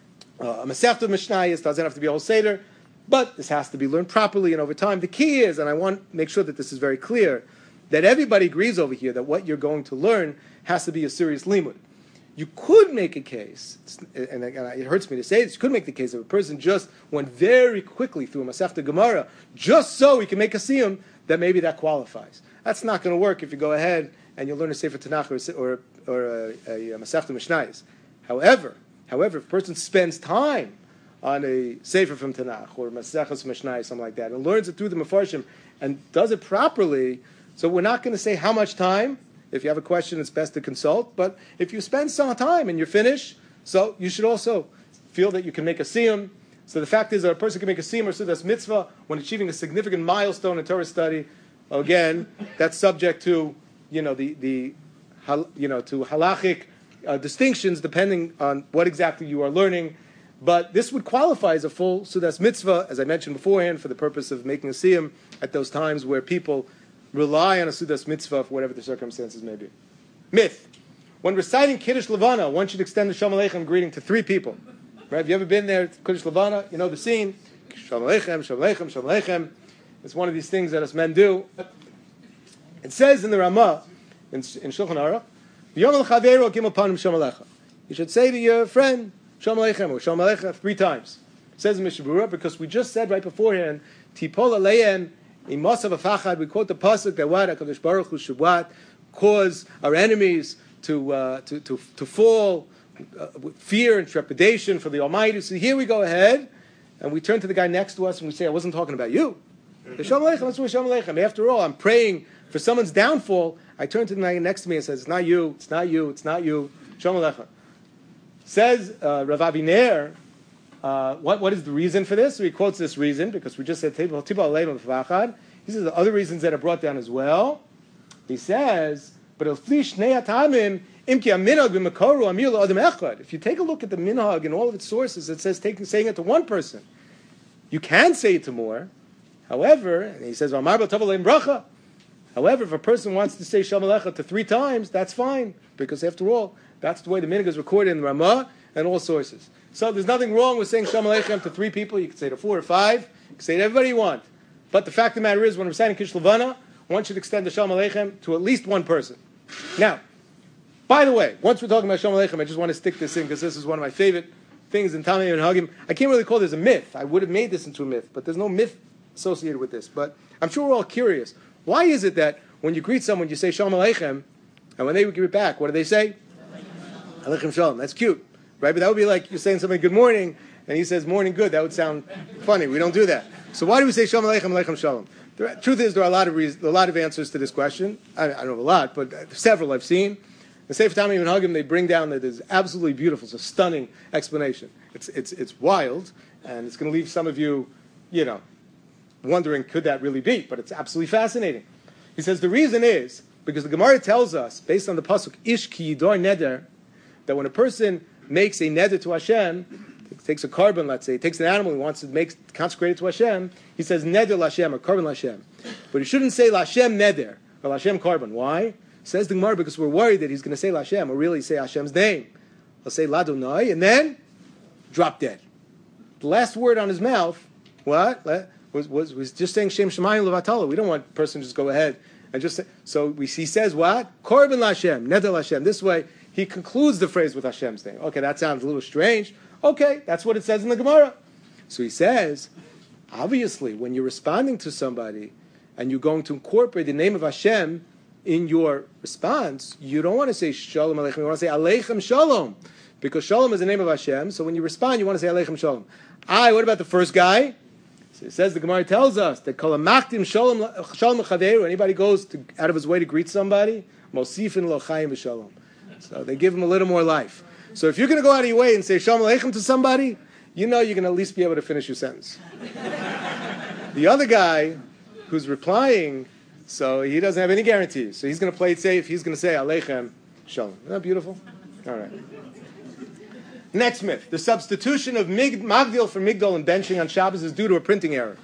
a Masechta Mishnayos doesn't have to be a whole Seder, but this has to be learned properly and over time. The key is, and I want to make sure that this is very clear, that everybody agrees over here that what you're going to learn has to be a serious limud. You could make a case, and it hurts me to say this, you could make the case of a person just went very quickly through a Masechta Gemara, just so he can make a siyum, that maybe that qualifies. That's not going to work if you go ahead and you learn a Sefer Tanakh or a Masechta Mishnayos. However, if a person spends time on a Sefer from Tanakh or Masechtas Mishnayos, something like that, and learns it through the Mefarshim and does it properly, so we're not going to say how much time. If you have a question, it's best to consult. But if you spend some time and you're finished, so you should also feel that you can make a siyum. So the fact is that a person can make a siyum or sudas mitzvah when achieving a significant milestone in Torah study. Again, that's subject to to halachic distinctions depending on what exactly you are learning. But this would qualify as a full sudas mitzvah, as I mentioned beforehand, for the purpose of making a siyum at those times where people rely on a sudas mitzvah for whatever the circumstances may be. Myth. When reciting Kiddush Levana, one should extend the Shalom Aleichem greeting to 3 people. Right? Have you ever been there to Kiddush Levana? You know the scene. Shalom Aleichem, Shalom Aleichem, Shalom Aleichem. It's one of these things that us men do. It says in the Ramah, in Shulchan Aruch, Yom al-Chaveiro Gimel Panim Shalom Alecha. You should say to your friend, Shalom Aleichem, or Shalom Alecha 3 times. It says in Mishnah Berurah, because we just said right beforehand, Tipol Aleim, Imasav Afachad, we quote the pasuk that what HaKadosh Baruch Hu should what? Cause our enemies to fall with fear and trepidation for the Almighty. So here we go ahead, and we turn to the guy next to us and we say, I wasn't talking about you. Shalom Aleichem, let's do Shalom Aleichem. After all, I'm praying for someone's downfall. I turn to the guy next to me and says, it's not you, it's not you, it's not you. Shalom Aleichem. Says Rav Aviner, what is the reason for this? So he quotes this reason, because we just said, Tibal Aleim V'Vachad. He says the other reasons that are brought down as well. He says, but if you take a look at the minhag and all of its sources, it says saying it to one person. You can say it to more. However, and he says, however, if a person wants to say Shalom Alecha to 3 times, that's fine, because after all, that's the way the minhag is recorded in the Ramah and all sources. So there's nothing wrong with saying Shalom Aleichem to 3 people. You can say to 4 or 5. You can say to everybody you want. But the fact of the matter is, when we're reciting Kish Levana, one should extend the Shalom Aleichem to at least one person. Now, by the way, once we're talking about Shalom Aleichem, I just want to stick this in because this is one of my favorite things in Talmud and Hagim. I can't really call this a myth. I would have made this into a myth, but there's no myth associated with this. But I'm sure we're all curious. Why is it that when you greet someone, you say Shalom Aleichem, and when they give it back, what do they say? Aleichem Shalom. That's cute, right? But that would be like you're saying something good morning, and he says morning good. That would sound funny. We don't do that. So why do we say Shalom Aleichem, Aleichem Shalom? The truth is, there are a lot of answers to this question. I don't know a lot, but several I've seen. The Sefer Talmud and Hagim, they bring down that it's absolutely beautiful. It's a stunning explanation. It's wild, and it's going to leave some of you, wondering, could that really be? But it's absolutely fascinating. He says the reason is because the Gemara tells us, based on the pasuk Ish ki yidor neder, that when a person makes a neder to Hashem, takes a carbon, let's say, takes an animal he wants to consecrate it to Hashem, he says neder Lashem or carbon Lashem. But he shouldn't say Lashem neder or Lashem carbon. Why? Says the Gemara, because we're worried that he's going to say Lashem or really say Hashem's name. He'll say Ladonai and then drop dead. The last word on his mouth, what? Was just saying Shem Shemayim Levatala. We don't want a person to just go ahead and just say. So he says what? Korban Lashem, Neder Lashem. This way, he concludes the phrase with Hashem's name. Okay, that sounds a little strange. Okay, that's what it says in the Gemara. So he says, obviously, when you're responding to somebody and you're going to incorporate the name of Hashem in your response, you don't want to say Shalom Aleichem. You want to say Aleichem Shalom, because Shalom is the name of Hashem. So when you respond, you want to say Aleichem Shalom. What about the first guy? So it says, the Gemara tells us that Kol Hamakdim Shalom L'Chaveru, anybody goes out of his way to greet somebody, Mosifin Lo Chaim V'Shalom. So they give him a little more life. So if you're going to go out of your way and say Shalom Aleichem to somebody, you're going to at least be able to finish your sentence. The other guy who's replying, so he doesn't have any guarantees. So he's going to play it safe. He's going to say Aleichem Shalom. Isn't that beautiful? All right. Next myth. The substitution of Magdil for Migdal and benching on Shabbos is due to a printing error.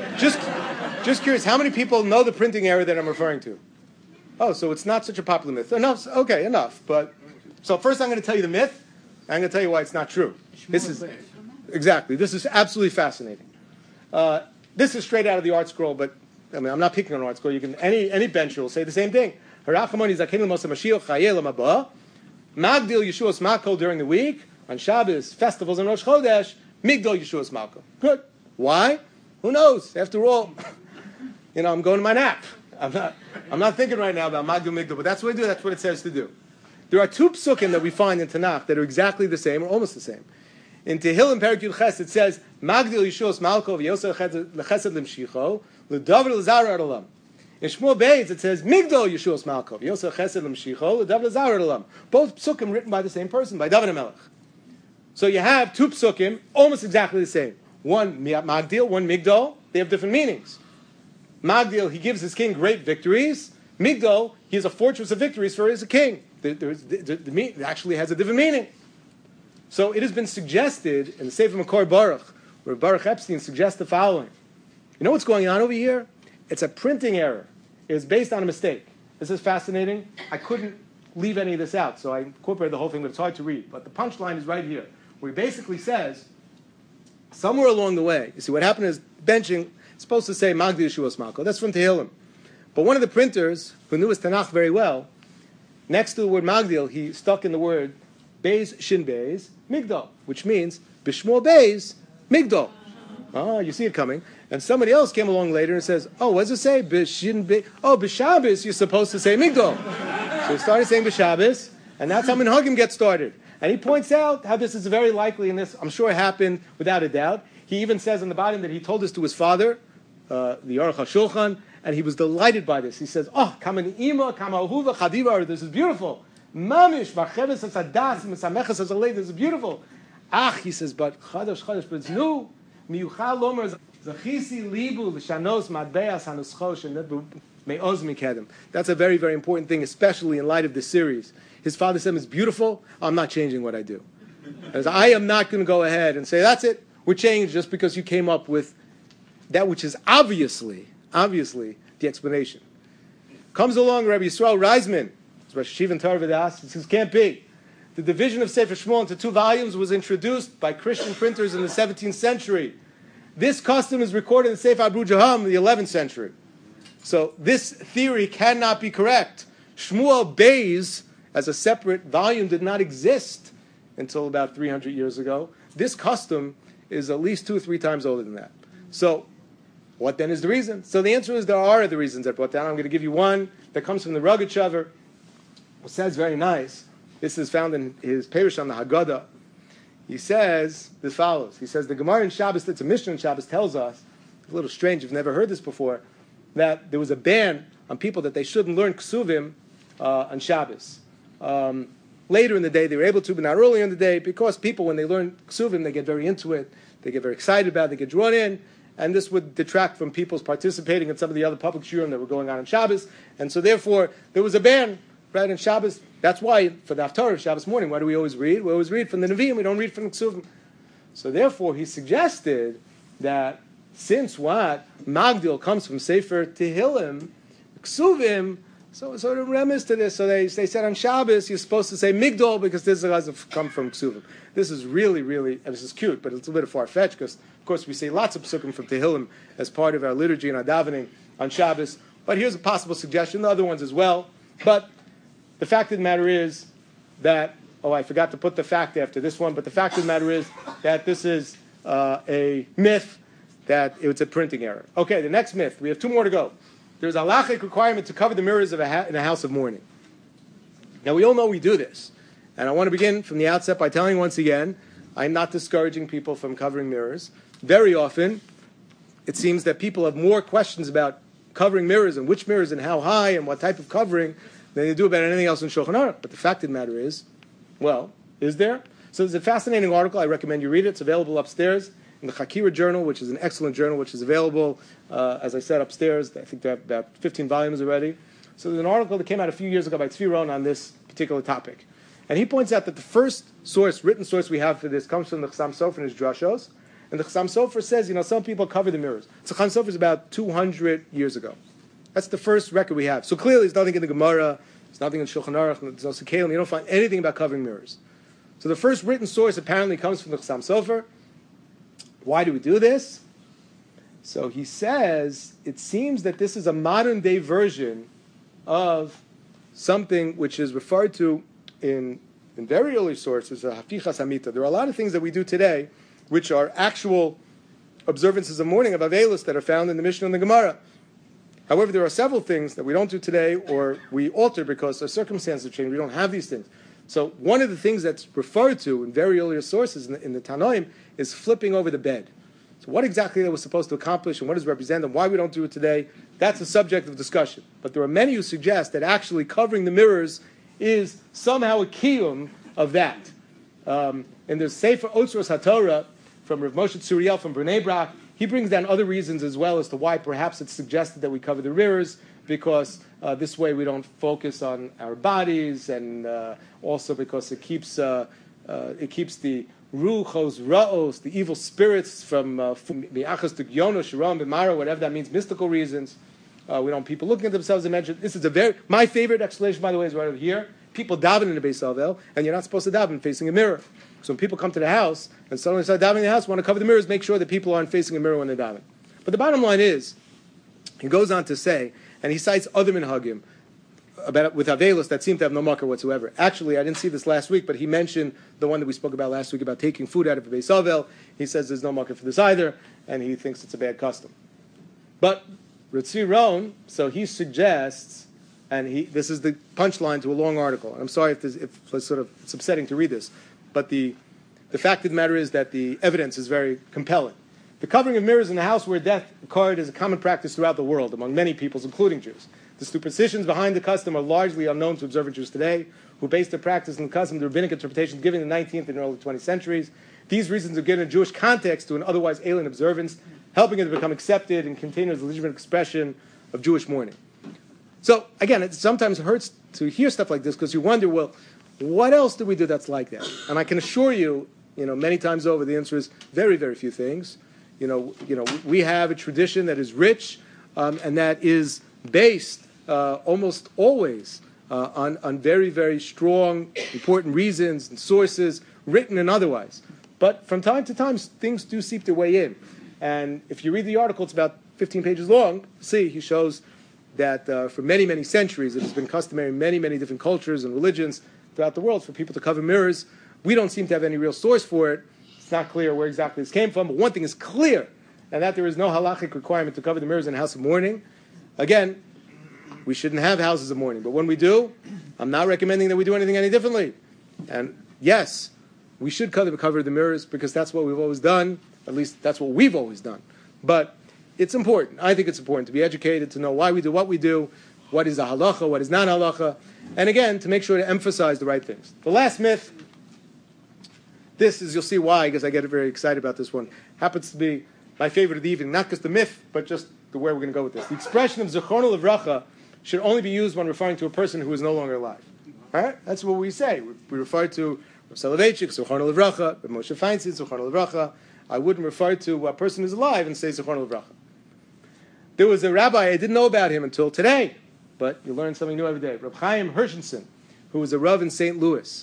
Just curious, how many people know the printing error that I'm referring to? Oh, so it's not such a popular myth. Enough. Okay, enough. But so first I'm going to tell you the myth. I'm going to tell you why it's not true. This is absolutely fascinating. This is straight out of the Art Scroll, but I'm not picking on Art Scroll. You can any bencher will say the same thing. Magdil Yeshuas Malko during the week, on Shabbos, festivals, and Rosh Chodesh, Migdal Yeshuas Malko. Good. Why? Who knows? After all, I'm going to my nap. I'm not thinking right now about Magdil Migdal, but that's what I do. That's what it says to do. There are 2 psukim that we find in Tanakh that are exactly the same, or almost the same. In Tehillim Perek Yud Ches, it says, Magdil Yeshuas Malko v'yoseh l'chesed l'mshicho l'david l'zar adolam. In Shmuel Beis, it says, Migdal Yeshuas Malko v'yoseh chesed l'mshicho l'david l'zar adolam. Both psukim written by the same person, by David HaMelech. So you have 2 psukim, almost exactly the same. One Magdil, one Migdal. They have different meanings. Magdil, he gives his king great victories. Migdal, he is a fortress of victories for his king. It actually has a different meaning. So it has been suggested in the Sefer Makor Baruch, where Baruch Epstein suggests the following. You know what's going on over here? It's a printing error. It is based on a mistake. This is fascinating. I couldn't leave any of this out, so I incorporated the whole thing, but it's hard to read. But the punchline is right here, where he basically says, somewhere along the way, you see, what happened is benching, it's supposed to say Magdi Yeshuas Malko. That's from Tehillim. But one of the printers, who knew his Tanakh very well, next to the word Magdil, he stuck in the word Beis Shin Beis Migdal, which means Bishmol Beis Migdal. Oh, you see it coming. And somebody else came along later and says, oh, what does it say? Bishin Beis. Oh, B'Shabbos, you're supposed to say Migdal. So he started saying B'Shabbos, and that's how Minhagim gets started. And he points out how this is very likely, and this, I'm sure, happened without a doubt. He even says in the bottom that he told this to his father, the Aruch HaShulchan, and he was delighted by this. He says, oh, Kaman Ima, Kama Ahuva, Chadiva, this is beautiful. Mamish, Vacheves Asadas, Mesameches Azalei, this is beautiful. He says, but Chadash, but it's new. Miyuchal Lomer, Zachisi Libu, L'shanos, Madbeas, Hanuschosh, and Me'oz Mikedem. That's a very, very important thing, especially in light of this series. His father said, it's beautiful, I'm not changing what I do. As I am not going to go ahead and say, that's it, we're changed just because you came up with that which is obviously the explanation. Comes along Rabbi Yisrael Reisman, Rosh Yeshiva and Torah V'das, he says, can't be. The division of Sefer Shmuel into 2 volumes was introduced by Christian printers in the 17th century. This custom is recorded in Sefer Abu Jaham in the 11th century. So this theory cannot be correct. Shmuel Beis, as a separate volume, did not exist until about 300 years ago. This custom is at least 2 or 3 times older than that. So what then is the reason? So the answer is there are other reasons that brought down. I'm going to give you one that comes from the Rogatchover. It says very nice. This is found in his Perush on the Haggadah. He says this follows. He says the Gemara in Shabbos, it's a Mishnah in Shabbos, tells us, it's a little strange, you've never heard this before, that there was a ban on people that they shouldn't learn Ksuvim on Shabbos. Later in the day, they were able to, but not earlier in the day, because people, when they learn Ksuvim, they get very into it, they get very excited about it, they get drawn in, and this would detract from people's participating in some of the other public shurim that were going on Shabbos, and so therefore, there was a ban, right, on Shabbos. That's why, for the Haftarah of Shabbos morning, what do we always read? We always read from the Nevi'im, we don't read from the Ksuvim. So therefore, he suggested that since what? Magdil comes from Sefer Tehillim, Ksuvim, so sort of remiss to this. So they said on Shabbos, you're supposed to say Migdol because this has come from Ksuvim. This is really, and this is cute, but it's a little far-fetched because, of course, we say lots of psukim from Tehillim as part of our liturgy and our davening on Shabbos. But here's a possible suggestion, the other ones as well. But the fact of the matter is that, I forgot to put the fact after this one, but the fact of the matter is that this is a myth, that it's a printing error. Okay, the next myth. We have 2 more to go. There's a halachic requirement to cover the mirrors of in a house of mourning. Now, we all know we do this. And I want to begin from the outset by telling once again, I'm not discouraging people from covering mirrors. Very often, it seems that people have more questions about covering mirrors and which mirrors and how high and what type of covering than they do about anything else in Shulchan Aruch. But the fact of the matter is, well, is there? So there's a fascinating article. I recommend you read it. It's available upstairs in the Chakira Journal, which is an excellent journal, which is available, as I said, upstairs. I think they have about 15 volumes already. So there's an article that came out a few years ago by Tzvi Ron on this particular topic. And he points out that the first source, written source we have for this comes from the Chassam Sofer and his Drashos. And the Chassam Sofer says, some people cover the mirrors. So Chassam Sofer is about 200 years ago. That's the first record we have. So clearly there's nothing in the Gemara, there's nothing in Shulchan Aruch, there's no Sekalim, you don't find anything about covering mirrors. So the first written source apparently comes from the Chassam Sofer. Why do we do this? So he says, it seems that this is a modern day version of something which is referred to in very early sources, Hafichas Hamita. There are a lot of things that we do today which are actual observances of mourning, of Avelis, that are found in the Mishnah and the Gemara. However, there are several things that we don't do today or we alter because our circumstances have changed. We don't have these things. So one of the things that's referred to in very earlier sources in the Tanoim is flipping over the bed. So what exactly that was supposed to accomplish and what does it represent and why we don't do it today, that's a subject of discussion. But there are many who suggest that actually covering the mirrors is somehow a kiyum of that. And there's Sefer Otzros HaTorah from Rav Moshe Tzuriel from Bnei Brak. He brings down other reasons as well as to why perhaps it's suggested that we cover the mirrors, because this way we don't focus on our bodies, and also because it keeps the ruchos ra'os, the evil spirits, from mi'achas to gyono, shiram, b'mara, whatever that means, mystical reasons. We don't want people looking at themselves and mention. This is my favorite explanation, by the way, is right over here. People daven in the Beis Havel, and you're not supposed to daven facing a mirror. So when people come to the house and suddenly start davening in the house, want to cover the mirrors, make sure that people aren't facing a mirror when they're davening. But the bottom line is, he goes on to say And he cites other minhagim with Avelos that seem to have no makar whatsoever. Actually, I didn't see this last week, but he mentioned the one that we spoke about last week about taking food out of a Beis Avel. He says there's no makar for this either, and he thinks it's a bad custom. But Ritzi Ron, so he suggests, and this is the punchline to a long article. I'm sorry if it's upsetting to read this, but the fact of the matter is that the evidence is very compelling. The covering of mirrors in the house where death occurred is a common practice throughout the world among many peoples, including Jews. The superstitions behind the custom are largely unknown to observant Jews today, who base their practice on the custom of the rabbinic interpretations given in the 19th and early 20th centuries. These reasons are given a Jewish context to an otherwise alien observance, helping it to become accepted and continue as a legitimate expression of Jewish mourning. So, again, it sometimes hurts to hear stuff like this because you wonder, well, what else do we do that's like that? And I can assure you, many times over, the answer is very, very few things. We have a tradition that is rich and that is based almost always on very, very strong, important reasons and sources, written and otherwise. But from time to time, things do seep their way in. And if you read the article, it's about 15 pages long. See, he shows that for many, many centuries, it has been customary in many, many different cultures and religions throughout the world for people to cover mirrors. We don't seem to have any real source for it. It's not clear where exactly this came from, but one thing is clear, and that there is no halachic requirement to cover the mirrors in a house of mourning. Again, we shouldn't have houses of mourning, but when we do, I'm not recommending that we do anything any differently. And yes, we should cover the mirrors because that's what we've always done. At least that's what we've always done. But it's important. I think it's important to be educated, to know why we do what we do, what is a halacha, what is not halacha, and again, to make sure to emphasize the right things. The last myth, this is, you'll see why, because I get very excited about this one, happens to be my favorite of the evening, not because the myth, but just the way we're going to go with this. The expression of Zichrono Livracha should only be used when referring to a person who is no longer alive. All right? That's what we say. We refer to Rav Soloveitchik, Zichrono Livracha, Rav Moshe Feinstein, Zichrono Livracha. I wouldn't refer to a person who's alive and say Zichrono Livracha. There was a rabbi, I didn't know about him until today, but you learn something new every day. Reb Chaim Hershenson, who was a rav in St. Louis.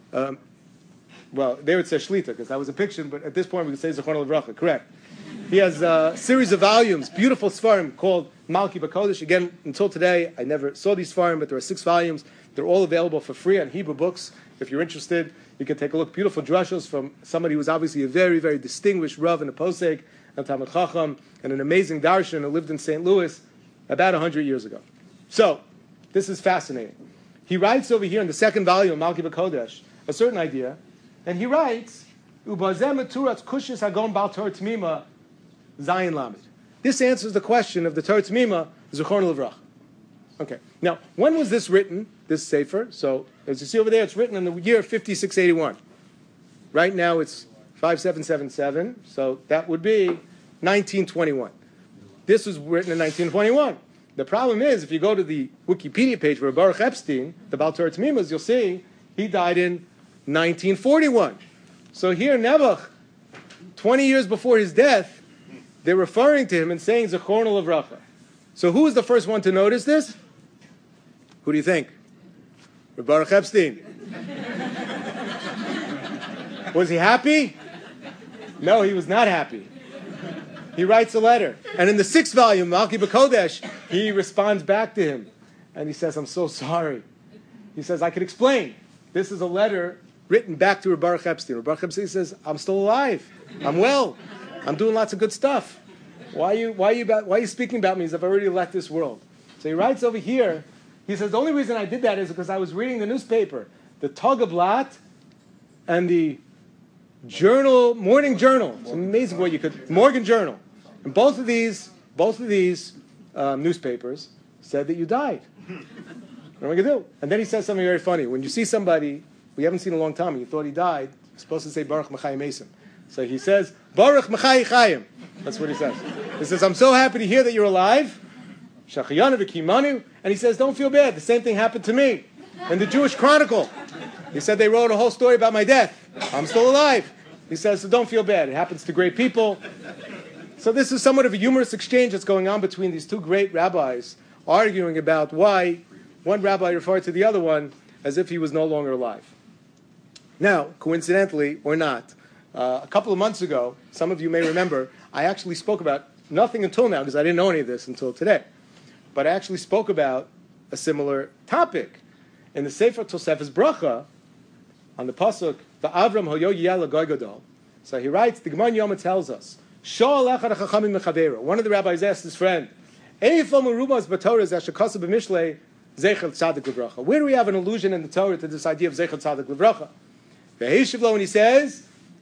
Well, they would say Shlita, because that was a picture, but at this point we could say Zichrono Livracha, correct. He has a series of volumes, beautiful Sfarim, called Malki B'Kodesh. Again, until today, I never saw these Sfarim, but there are 6 volumes. They're all available for free on Hebrew Books. If you're interested, you can take a look. Beautiful drushos from somebody who was obviously a very, very distinguished rav and a posek, and Talmud Chacham, and an amazing darshan who lived in St. Louis about 100 years ago. So, this is fascinating. He writes over here in the 2nd volume, Malki B'Kodesh, a certain idea, and he writes, Ubazem eturatz kushis hagon bal Torah Tmima Zayin Lamed. This answers the question of the Torah Tmima, Zichrono Livracha. Okay. Now, when was this written, this sefer? So, as you see over there, it's written in the year 5681. Right now, it's 5777, so that would be 1921. This was written in 1921. The problem is, if you go to the Wikipedia page for Baruch Epstein, the Baal Torah Tmimas, you'll see he died in 1941. So here, Nebuch, 20 years before his death, they're referring to him and saying Zichrono Livracha. So who was the first one to notice this? Who do you think? Baruch Epstein. Was he happy? No, he was not happy. He writes a letter. And in the 6th volume, Malki B'Kodesh, he responds back to him. And he says, I'm so sorry. He says, I could explain. This is a letter written back to Baruch Epstein. Baruch Epstein says, I'm still alive. I'm well. I'm doing lots of good stuff. Why are you speaking about me as if I already left this world? So he writes over here, he says, the only reason I did that is because I was reading the newspaper, the Tageblatt and the Journal, Morning Journal. It's amazing what you could, Morgan Journal. And both of these newspapers said that you died. What am I going to do? And then he says something very funny. When you see somebody we haven't seen in a long time and you thought he died, you're supposed to say Baruch Mechayim Esim. So he says, Baruch Mechayim Chayim. That's what he says. He says, I'm so happy to hear that you're alive. Shachayanu v'kimanu. And he says, don't feel bad. The same thing happened to me. In the Jewish Chronicle, he said they wrote a whole story about my death. I'm still alive. He says, so don't feel bad. It happens to great people. So this is somewhat of a humorous exchange that's going on between these two great rabbis, arguing about why one rabbi referred to the other one as if he was no longer alive. Now, coincidentally or not, a couple of months ago, some of you may remember, I actually spoke about nothing until now, because I didn't know any of this until today. but I actually spoke about a similar topic. In the Sefer Tosefes Bracha, on the pasuk, the Avram Hoyo Yiyah L'Goy Gadol. So he writes, the Gemara Yoma tells us, one of the rabbis asked his friend, where do we have an allusion in the Torah to this idea of Zechel Tzadik Livracha? And he says,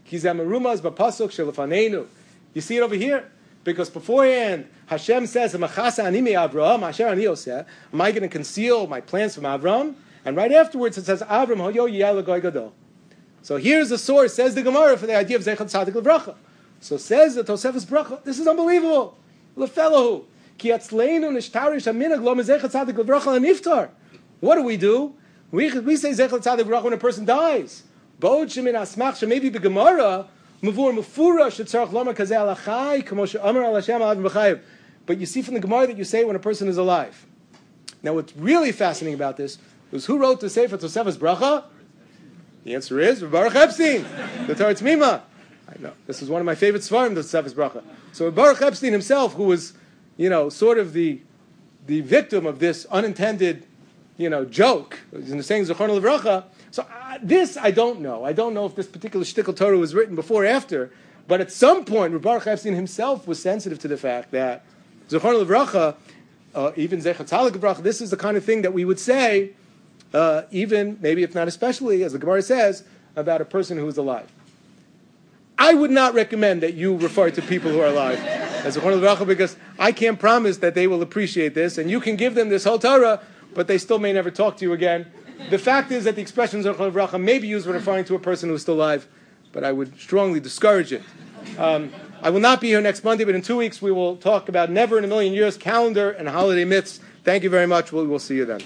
you see it over here? Because beforehand, Hashem says, am I going to conceal my plans from Avram? And right afterwards it says, Avram Hoyo Yiyah L'Goy Gadol. So here's the source, says the Gemara, for the idea of Zechel Tzadik Livracha. So says the Tosefes Bracha, this is unbelievable. Lefellahu. Ki atzleinu nishtarish aminag lo mezechel tzadik levracha niftar. What do? We say zechel tzadik levracha when a person dies. Bod shemin asmach shemevi begemara mavur mufura shetzarach lomar kazeh alachai kamo she'amar al Hashem alav b'chayev. But you see from the Gemara that you say when a person is alive. Now what's really fascinating about this was who wrote the Sefer Tosefes Bracha? The answer is Baruch Epstein, the Torah Tzmima. I know. This is one of my favorite svarim, the Tosefes Bracha. So Baruch Epstein himself, who was, sort of the victim of this unintended, joke, in the saying Zechorno Livracha. So this I don't know. I don't know if this particular shtickle Torah was written before or after, but at some point, Baruch Epstein himself was sensitive to the fact that Zechorno Livracha, even Zechel Tzadik Livracha, this is the kind of thing that we would say, even, maybe if not especially, as the Gemara says, about a person who is alive. I would not recommend that you refer to people who are alive as Zechorno Livracha, because I can't promise that they will appreciate this, and you can give them this whole Torah, but they still may never talk to you again. The fact is that the expression Zechorno Livracha may be used when referring to a person who is still alive, but I would strongly discourage it. I will not be here next Monday, but in 2 weeks we will talk about Never in a Million Years calendar and holiday myths. Thank you very much. We'll see you then.